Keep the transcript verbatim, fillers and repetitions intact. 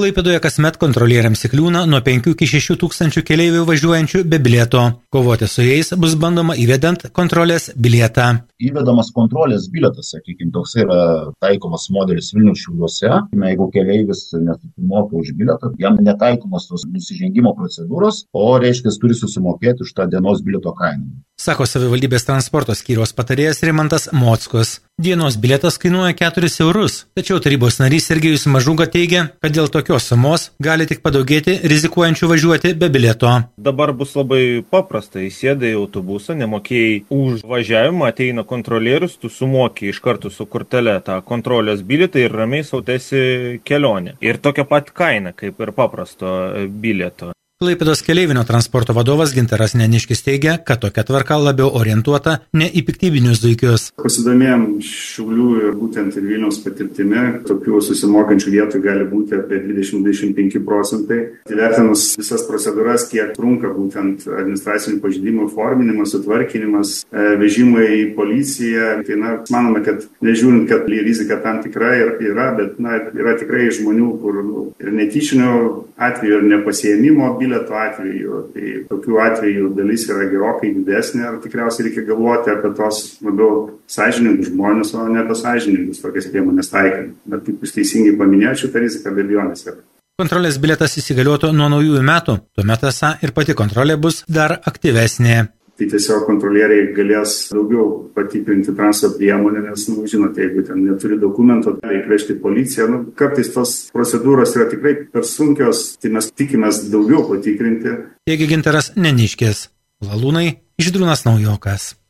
Klaipėdoje kasmet kontrolieriams įkliūna nuo penkių iki šešių tūkstančių keleivių važiuojančių be bilieto. Kovoti su jais bus bandoma įvedant kontrolės bilietą. Įvedamas kontrolės bilietas, sakykime, toks yra taikomas modelis Vilniaus Šiauliuose. Jeigu keleivis nesusimoka už bilietą, jam netaikomas tos nusižengimo procedūros, o reiškia, turi susimokėti už tą dienos bilieto kainą. Sako savivaldybės transporto skyriaus patarėjas Rimantas Mockus. Dienos bilietas kainuoja keturis eurus, tačiau tarybos narys Sergejus Mažuga teigia, kad dėl tokios sumos gali tik padaugėti rizikuojančių važiuoti be bilieto. Dabar bus labai paprasta, įsėdai į autobusą, nemokėjai už važiavimą, ateina kontrolierius, tu sumokė iš karto su kortele tą kontrolės bilietą ir ramiai sau tęsi kelionę. Ir tokia pat kaina kaip ir paprasto bilieto. Klaipėdos keleivinio transporto vadovas Gintaras Neniškis teigia, kad tokia tvarka labiau orientuota ne į piktybinius zuikius. Pasidomėjom Šiaulių ir būtent ir Vilniaus patirtimi, tokių susimokančių vietų gali būti apie dvidešimt iki dvidešimt penki procentai. Įvertinus visas procedūras, kiek trunka būtent administracinių pažeidimų forminimas, sutvarkinimas, vežimai į policiją, tai na, manome, kad nežiūrint, kad rizika tam tikra yra, bet na, yra tikrai žmonių, kur ir netyčinio atveju, ir nepasiėmimo bilieto atveju, tai tokių atvejų dalis yra gerokai didesnė ir tikriausiai reikia galvoti apie tos labiau sąžiningus žmonės, o ne apie sąžiningus tokias priemonės taikant. Bet kaip jūs teisingai paminėjote, šitą riziką be abejonės yra. Kontrolės bilietas įsigaliotų nuo naujųjų metų, tuomet esą ir pati kontrolė bus dar aktyvesnė. Tai tiesiog kontrolieriai galės daugiau patikrinti transporto priemonę, nes, nu, žinote, jeigu ten neturi dokumento, reikia vežti policiją. Nu, kartais tos procedūros yra tikrai per sunkios, tai mes tikimės daugiau patikrinti. Teigia Gintaras Neniškis. Lalūnai, Žydrūnas Naujokas.